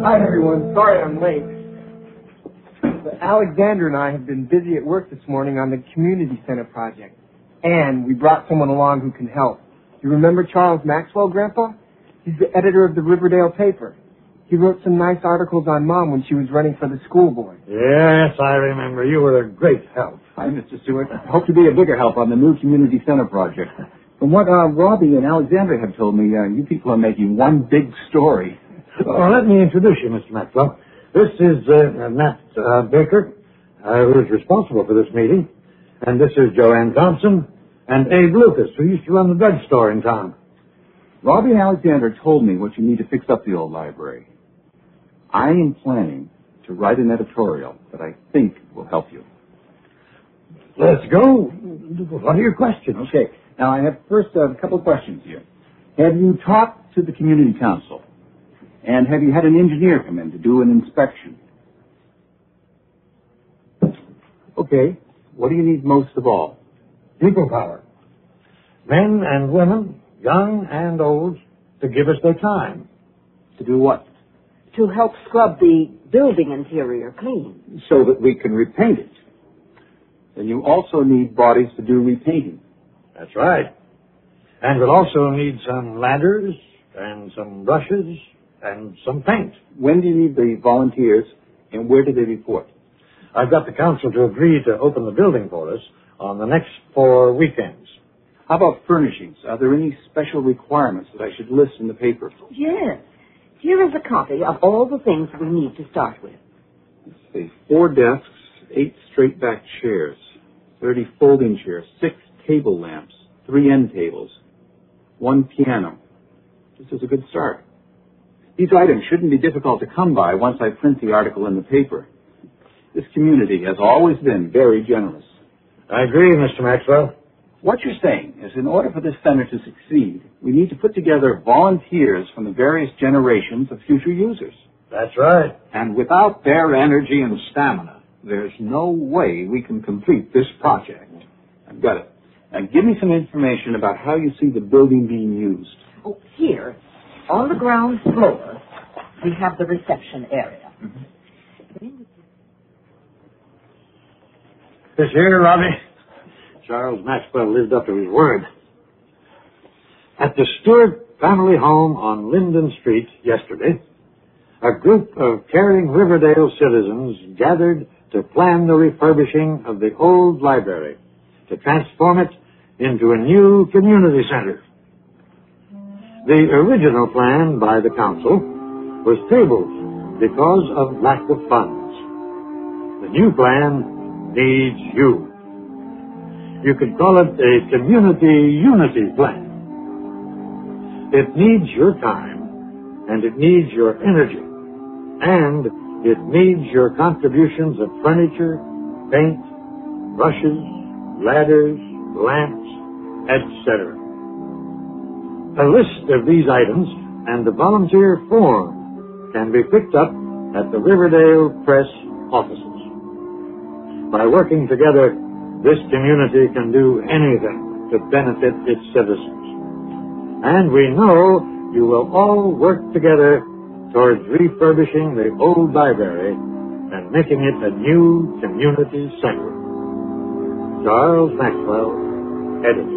Hi, everyone. Sorry I'm late. But Alexander and I have been busy at work this morning on the community center project. And we brought someone along who can help. You remember Charles Maxwell, Grandpa? He's the editor of the Riverdale paper. He wrote some nice articles on Mom when she was running for the school board. Yes, I remember. You were a great help. Hi, Mr. Stewart. I hope to be a bigger help on the new community center project. From what Robbie and Alexander have told me, you people are making one big story. Well, let me introduce you, Mr. Maxwell. This is Matt Baker, who is responsible for this meeting. And this is Joanne Thompson and Abe Lucas, who used to run the drugstore in town. Robbie and Alexander told me what you need to fix up the old library. I am planning to write an editorial that I think will help you. Let's go. What are your questions? Okay. Now, I have first a couple of questions here. Have you talked to the community council? And have you had an engineer come in to do an inspection? Okay. What do you need most of all? People power. Men and women, young and old, to give us their time. To do what? To help scrub the building interior clean. So that we can repaint it. And you also need bodies to do repainting. That's right. And we'll also need some ladders and some brushes and some paint. When do you need the volunteers, and where do they report? I've got the council to agree to open the building for us on the next 4 weekends. How about furnishings? Are there any special requirements that I should list in the paper? Yes. Here is a copy of all the things we need to start with. Let's see. 4 desks, 8 straight-back chairs, 30 folding chairs, 6 table lamps, 3 end tables, 1 piano. This is a good start. These items shouldn't be difficult to come by once I print the article in the paper. This community has always been very generous. I agree, Mr. Maxwell. What you're saying is in order for this center to succeed, we need to put together volunteers from the various generations of future users. That's right. And without their energy and stamina, there's no way we can complete this project. I've got it. Now give me some information about how you see the building being used. Oh, here, on the ground floor, we have the reception area. Mm-hmm. This here, Robbie, Charles Maxwell lived up to his word. At the Stewart family home on Linden Street yesterday, a group of caring Riverdale citizens gathered to plan the refurbishing of the old library, to transform it into a new community center. The original plan by the council was tabled because of lack of funds. The new plan needs you. You could call it a community unity plan. It needs your time, and it needs your energy, and it needs your contributions of furniture, paint, brushes, ladders, lamps, etc. A list of these items and the volunteer form can be picked up at the Riverdale Press offices. By working together, this community can do anything to benefit its citizens. And we know you will all work together towards refurbishing the old library and making it a new community center. Charles Maxwell, editor.